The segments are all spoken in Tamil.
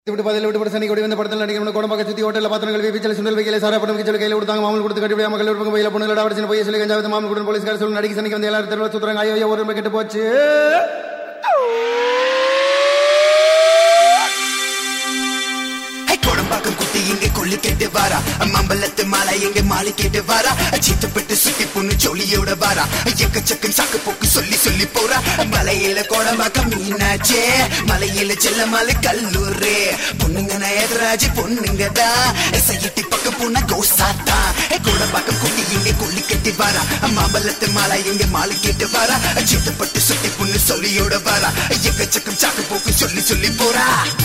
இப்படி பதில் விட்டு சனி கொடி வந்து படத்தில் நடிக்கணும் குடம்பாக்க சுத்தி ஹோட்டலில் பாத்திரங்கள் வீச்சல் சுண்டல் வைக்கல சாரா படம் கிச்சல் கையில் கொடுத்தாங்க மாமல் கொடுத்து கட்டி மக்கள் இருப்பாங்க பையில பொண்ணுங்களோட அடிச்சு போய் சொல்லி கஞ்சாவது மாமல் கொடுத்து போலீஸ்கார சொல்லி நடிக்க சனிக்கு வந்து எல்லாரும் தெருவில் சுத்துறாங்க ஐயோ ஒரு கெட்டு போச்சு கோடம்பாக்கம் குட்டி இங்க கொள்ளி கேட்டு வாரா மம்பலத்து மாலை எங்க மாலை கேட்டு வாரா சீத்தப்பட்டு சுத்தி பொண்ணு சொல்லியோட வாரா எக்கச்சக்கம் சாக்கு போக்கு சொல்லி சொல்லி போறா மலையில கோடம்பாக்கம் மீனாச்சே மலையில செல்லமலை கல்லூரே பொண்ணுங்க நயதராஜ் பொண்ணுங்க தான் சைட்டி பக்கம் பொண்ண கோசாத்தா கோடம்பாக்கம் குட்டி இங்க கொள்ளி கேட்டு வாரா மம்பலத்து மாலை எங்க மாலை கேட்டு வாரா சீத்தப்பட்டு சுத்தி பொண்ணு சொல்லியோட வாரா எக்கச்சக்கம் சாக்கு போக்கு சொல்லி சொல்லி போறா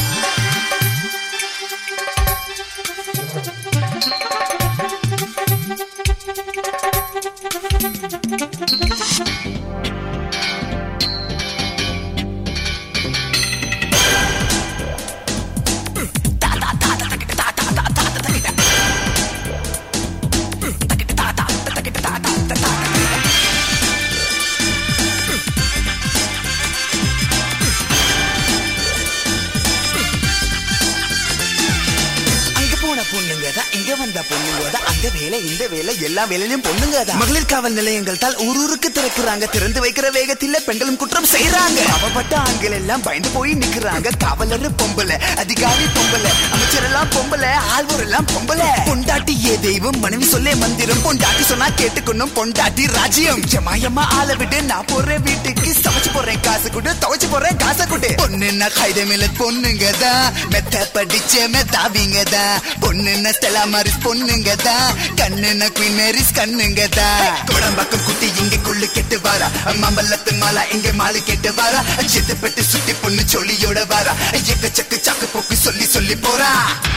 இங்க வந்த பொண்ணுங்க அந்த வேலை இந்த வேலை எல்லா வேலையிலும் பொண்ணுங்க மகளிர் காவல் நிலையங்கள் தால் ஊருக்கு திறக்கிறாங்க திறந்து வைக்கிற வேகத்தில் பெண்களும் குற்றம் செய்யறாங்க அவப்பட்ட ஆண்கள் எல்லாம் பயந்து போய் நிக்கிறாங்க காவலர் பொம்பளை அதிகாரி பொம்பளை அமைச்சர் எல்லாம் பொம்பளை ஆழ்வோர் எல்லாம் பொம்பளை பொண்டாட்டி ஏ தெய்வம் மனைவி சொல்லே மந்திரம் பொண்டாட்டி சொன்னா கேட்டுக்கணும் பொண்டாட்டி ராஜ்யம் ஜமாயம்மா ஆளை விட்டு நான் போறேன் வீட்டுக்கு சமைச்சு போறேன் காசு கொடு துவைச்சு போறேன் காசை கொடு பொண்ணுன்னா கைதமில்ல பொண்ணுங்க தான் மெத்த படிச்ச மெத்தாவிங்க தான் பொண்ணுன்னா ஸ்டெலா மாரிஸ் பொண்ணுங்க தான் கண்ணுன்னா குயின் மேரிஸ் கண்ணுங்க தான் கோடம்பாக்கம் குட்டி இங்க கொள்ளு கெட்டு வாரா மம்பலத்து மாலா இங்க மாலு கெட்டு வாரா சித்தப்பட்டு சுத்தி பொண்ணு சொல்லியோட வாரா எக்கச்சக்க சாக்கு போக்கு சொல்லி சொல்லி போறா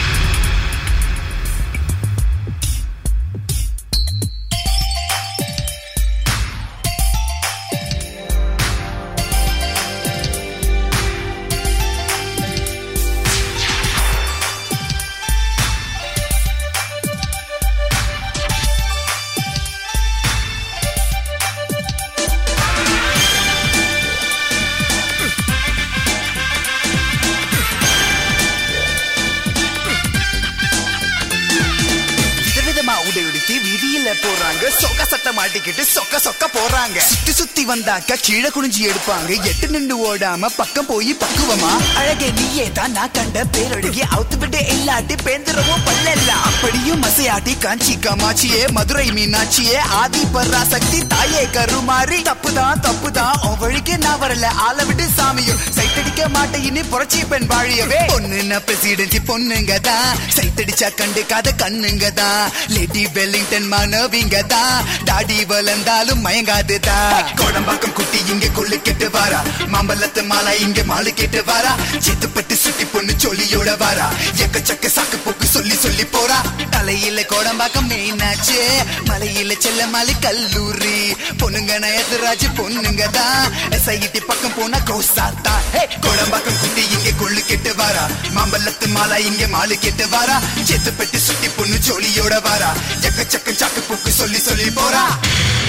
வீதியில போறாங்க சொக்க சட்டை மாட்டிக்கிட்டு சொக்க சொக்க போறாங்க சுத்தி சுத்தி வந்தாக்க கீழே குனிஞ்சி எடுப்பாங்க எட்டு நின்று ஓடாம பக்கம் போய் பக்குவமா அழகே நீயே தான் நான் கண்ட பேரழகி அவுத்து விட்டு இல்லாட்டி பேந்திரவும் பல்லெல்லாம் அப்படியும் மசையாட்டி காஞ்சி காமாட்சியே மதுரை மீனாட்சியே ஆதி பராசக்தி தாயே கருமாறி தப்புதான் உன் வழிக்கு நான் வரல ஆளை விட்டு சாமியும் சைட்டடிக்க மாட்டேன் இனி புரட்சி பெண் வாழியவே பொண்ணுன்னா பிரசிடென்சி பொண்ணுங்க தான் சைட்டடிச்சா கண்டுக்காத கண்ணுங்க தான் லேடி வெல்லிங்டன் மாணவிங்க தான் தாடி வளர்ந்தாலும் மயங்காதுதான் கோடம்பாக்கம் குட்டி இங்க கொள்ளு கெட்டு வாரா மாம்பலத்து மாலா இங்க மாலு கேட்டு வாரா சித்துப்பட்டு சுட்டி பொண்ணு சொல்லியோட வாரா எக்கச்சக்க சாக்கு போக்கு சொல்லி சொல்லி போறா தலையில கோடம்பாக்கம் மீனாச்சு மலையில செல்லமலை கல்லூரி பொண்ணுங்க நயதராஜ் பொண்ணுங்க தான் சைட்டி பக்கம் போனா கோசாத்தா கோடம்பாக்கம் குட்டி இங்க கொள்ளு கெட்டு வாரா மாம்பலத்து மாலா இங்க மாலு கேட்டு வாரா சித்துப்பட்டு சுட்டி பொண்ணு சொல்லியோட வாரா எக்கச்சக்க சாக்கு போக்கு சொல்லி சொல்லி போறா